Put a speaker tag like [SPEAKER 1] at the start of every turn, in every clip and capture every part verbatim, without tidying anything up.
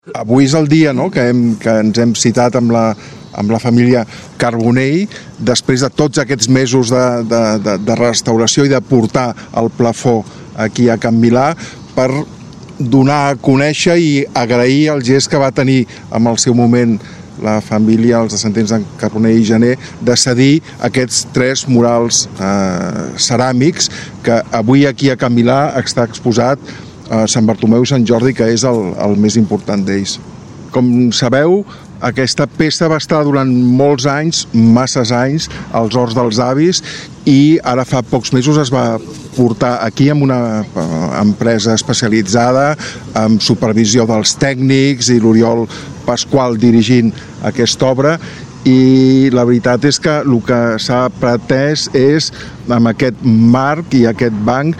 [SPEAKER 1] Avui és el dia, no?, que, hem, que ens hem citat amb la, amb la família Carbonell, després de tots aquests mesos de, de, de, de restauració i de portar el plafó aquí a Can Milà, per donar a conèixer i agrair el gest que va tenir en el seu moment la família, els descendents d'en Carbonell i Gener, de cedir aquests tres murals eh, ceràmics que avui aquí a Can Milà està exposat a Sant Bartomeu i Sant Jordi, que és el, el més important d'ells. Com sabeu, aquesta peça va estar durant molts anys, masses anys, als horts dels avis, i ara fa pocs mesos es va portar aquí amb una empresa especialitzada, amb supervisió dels tècnics i l'Oriol Pasqual dirigint aquesta obra, i la veritat és que el que s'ha pretès és, amb aquest marc i aquest banc,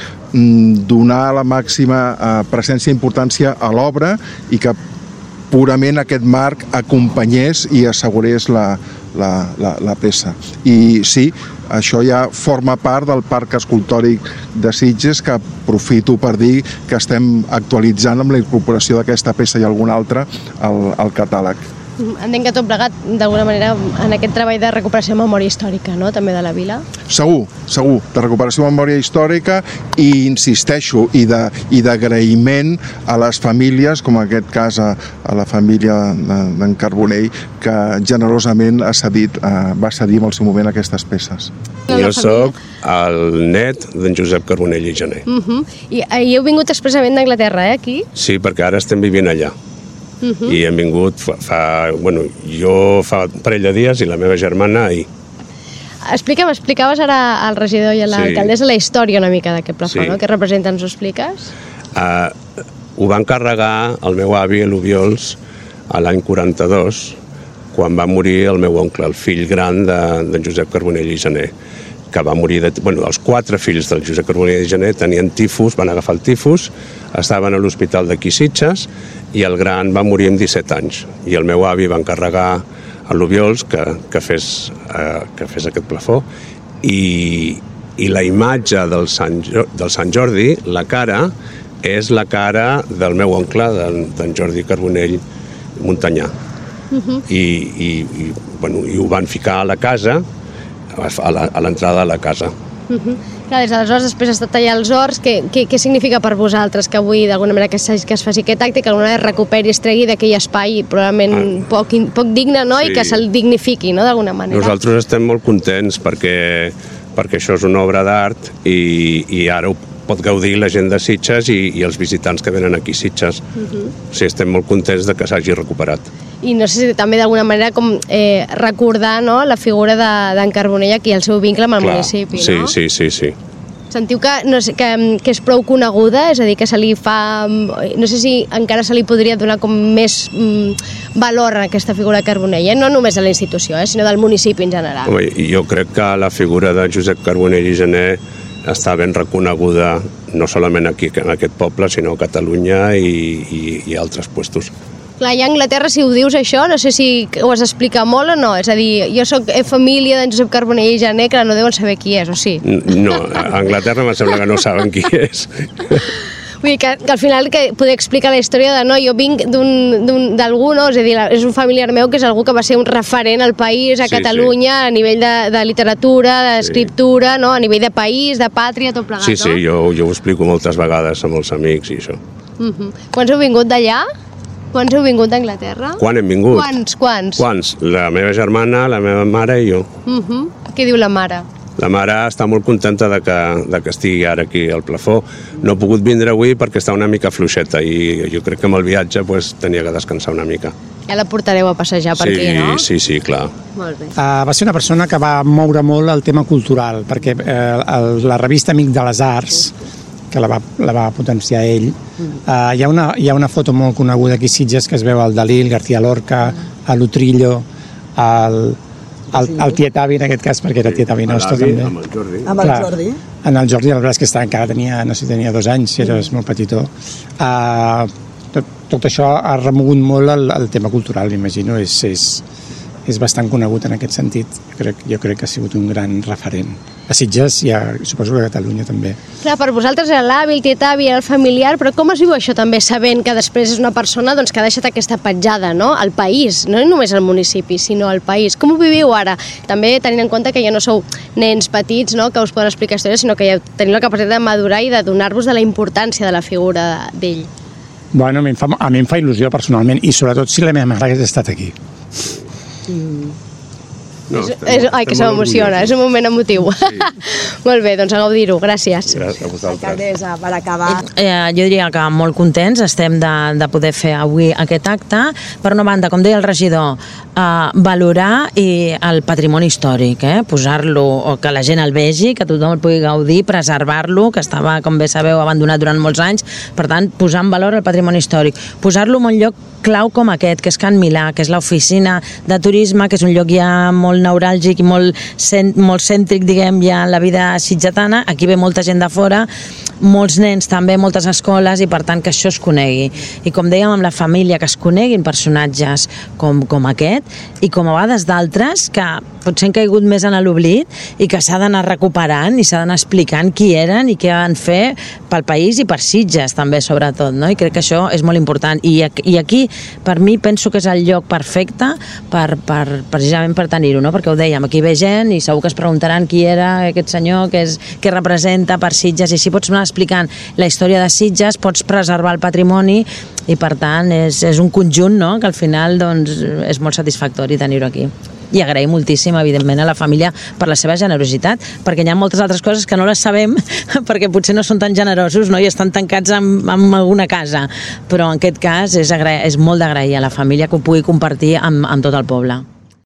[SPEAKER 1] donar la màxima presència i importància a l'obra i que purament aquest marc acompanyés i assegurés la, la, la, la peça. I sí, això ja forma part del Parc Escultòric de Sitges, que aprofito per dir que estem actualitzant amb la incorporació d'aquesta peça i alguna altra al, al catàleg.
[SPEAKER 2] Entenc que tot plegat, d'alguna manera, en aquest treball de recuperació de memòria històrica, no?, també de la vila? Segur,
[SPEAKER 1] segur, de recuperació de memòria històrica i, insisteixo, i d'agraïment a les famílies, com en aquest cas a, a la família d'en Carbonell, que generosament ha cedit, eh, va cedir en el seu moment aquestes peces.
[SPEAKER 3] Jo sóc el net d'en Josep Carbonell i Gener.
[SPEAKER 2] Uh -huh. I, I heu vingut expressament d'Anglaterra, eh, aquí?
[SPEAKER 3] Sí, perquè ara estem vivint allà. Uh -huh. I hem vingut fa, fa, bueno, jo fa un parell de dies i la meva germana ahir.
[SPEAKER 2] Explica'm, explicaves ara al regidor i a l'alcaldessa sí. la història una mica d'aquest plafó, sí. no? Què representa, ens ho expliques?
[SPEAKER 3] Uh, ho va encarregar el meu avi a l'Obiols a l'any quaranta-dos, quan va morir el meu oncle, el fill gran d'en de, Josep Carbonell i Gener, que va morir de... Bueno, els quatre fills del Josep Carbonell i Gener tenien tifus, van agafar el tifus, estaven a l'hospital d'aquí Sitges, i el gran va morir amb disset anys. I el meu avi va encarregar a l'Obiols que, que, fes, eh, que fes aquest plafó. I, i la imatge del Sant, del Sant Jordi, la cara, és la cara del meu oncle, d'en Jordi Carbonell Montanyà. Uh-huh. I, i, i, bueno, I ho van ficar a la casa, a l'entrada de la casa.
[SPEAKER 2] Uh-huh. Clar, des d'aleshores després ha estat tallar els horts. Què, què, què significa per vosaltres que avui d'alguna manera que, que es faci aquest acte, que d'alguna manera recuperi i es tregui d'aquell espai probablement ah. poc, poc digne, no? Sí. I que se'l dignifiqui, no?, d'alguna manera.
[SPEAKER 3] Nosaltres estem molt contents perquè, perquè això és una obra d'art i, i ara ho pot gaudir la gent de Sitges i, i els visitants que venen aquí a Sitges. Uh-huh. O sigui, estem molt contents de que s'hagi recuperat.
[SPEAKER 2] I no sé si també d'alguna manera com eh, recordar, no?, la figura d'en de, Carbonell aquí, el seu vincle amb el Clar, municipi,
[SPEAKER 3] sí,
[SPEAKER 2] no?
[SPEAKER 3] Sí, sí, sí.
[SPEAKER 2] Sentiu que, no sé, que, que és prou coneguda? És a dir, que se li fa... No sé si encara se li podria donar com més mm, valor a aquesta figura de Carbonell, eh? No només de la institució, eh, sinó del municipi en general.
[SPEAKER 3] Home, jo crec que la figura de Josep Carbonell i Gener està ben reconeguda no solament aquí en aquest poble, sinó a Catalunya i, i, i altres puestos.
[SPEAKER 2] Clar, i a Anglaterra, si ho dius això, no sé si ho has d'explicar molt o no. És a dir, jo soc família d'en Josep Carbonell i Gener, que no deuen saber qui és, o sí?
[SPEAKER 3] No, a Anglaterra em sembla que no saben qui és.
[SPEAKER 2] Vull dir que, que al final que poder explicar la història de no, jo vinc d'algú, no? És a dir, és un familiar meu que és algú que va ser un referent al país, a sí, Catalunya, sí. a nivell de, de literatura, d'escriptura, sí. no? A nivell de país, de pàtria, tot plegat,
[SPEAKER 3] sí, sí,
[SPEAKER 2] no?
[SPEAKER 3] Sí, jo, jo ho explico moltes vegades amb els amics i això.
[SPEAKER 2] Uh -huh. Quants heu vingut d'allà? Quants heu vingut d'Anglaterra?
[SPEAKER 3] Quan hem vingut?
[SPEAKER 2] Quants, quants?
[SPEAKER 3] Quants? La meva germana, la meva mare i jo.
[SPEAKER 2] Uh -huh. Què diu la mare?
[SPEAKER 3] La mare està molt contenta de que, de que estigui ara aquí al plafó. No he pogut vindre avui perquè està una mica fluixeta i jo crec que amb el viatge pues, tenia que descansar una mica.
[SPEAKER 2] Ja la portareu a passejar per
[SPEAKER 3] sí,
[SPEAKER 2] aquí, no?
[SPEAKER 3] Sí, sí, clar.
[SPEAKER 2] Molt bé.
[SPEAKER 4] Uh, va ser una persona que va moure molt el tema cultural, perquè uh, el, la revista Amic de les Arts, que la va, la va potenciar ell, uh, hi, ha una, hi ha una foto molt coneguda aquí a Sitges que es veu el Dalí, el García Lorca, el Utrillo, el... El, el tietavi, en aquest cas, perquè era tietavi nostre, també.
[SPEAKER 3] Amb el Jordi.
[SPEAKER 5] Amb el Jordi.
[SPEAKER 4] En el Jordi, la veritat és que estava, encara tenia, no sé, tenia dos anys, si eres molt petitó. Uh, tot, tot això ha remogut molt el, el tema cultural, m'imagino. És, és, és bastant conegut en aquest sentit. Jo crec, jo crec que ha sigut un gran referent. A Sitges i a, suposo que a Catalunya també.
[SPEAKER 2] Clar, per vosaltres era l'avi, el tietavi, el familiar, però com es viu això també sabent que després és una persona doncs, que ha deixat aquesta petjada, no?, al país, no només al municipi, sinó al país. Com ho viviu ara? També tenint en compte que ja no sou nens petits, no?, que us poden explicar històries, sinó que ja teniu la capacitat de madurar i de donar-vos de la importància de la figura d'ell.
[SPEAKER 4] Bueno, a mi, em fa, a mi em fa il·lusió personalment, i sobretot si la meva mare hagués estat aquí.
[SPEAKER 2] Mm. No, és, és, ai, que s'emociona, és un moment emotiu. Sí. Molt bé, doncs a gaudir-ho, gràcies.
[SPEAKER 3] Gràcies a vosaltres.
[SPEAKER 5] Alcaldessa, per acabar.
[SPEAKER 6] Eh, jo diria que molt contents estem de, de poder fer avui aquest acte. Per una banda, com deia el regidor, eh, valorar i el patrimoni històric, eh? Posar-lo, o que la gent el vegi, que tothom el pugui gaudir, preservar-lo, que estava, com bé sabeu, abandonat durant molts anys. Per tant, posar en valor el patrimoni històric. Posar-lo en un lloc clau com aquest, que és Can Milà, que és l'oficina de turisme, que és un lloc ja molt neuràlgic i molt, cent, molt cèntric, diguem, ja en la vida sitgetana. Aquí ve molta gent de fora, molts nens també, moltes escoles, i per tant que això es conegui. I com dèiem amb la família, que es coneguin personatges com, com aquest, i com a vegades d'altres que potser han caigut més en l'oblit i que s'ha d'anar recuperant i s'ha d'anar explicant qui eren i què van fer pel país i per Sitges també, sobretot, no? I crec que això és molt important. I, i aquí, per mi, penso que és el lloc perfecte per, per, precisament per tenir-ho, no? Perquè ho dèiem, aquí ve gent i segur que es preguntaran qui era aquest senyor, què, és, què representa per Sitges, i si pots anar explicant la història de Sitges, pots preservar el patrimoni, i per tant és, és un conjunt, no?, que al final doncs, és molt satisfactori tenir-ho aquí. I agrair moltíssim, evidentment, a la família per la seva generositat, perquè hi ha moltes altres coses que no les sabem, perquè potser no són tan generosos, no?, i estan tancats en, en alguna casa, però en aquest cas és, és molt d'agrair a la família que ho pugui compartir amb, amb tot el poble.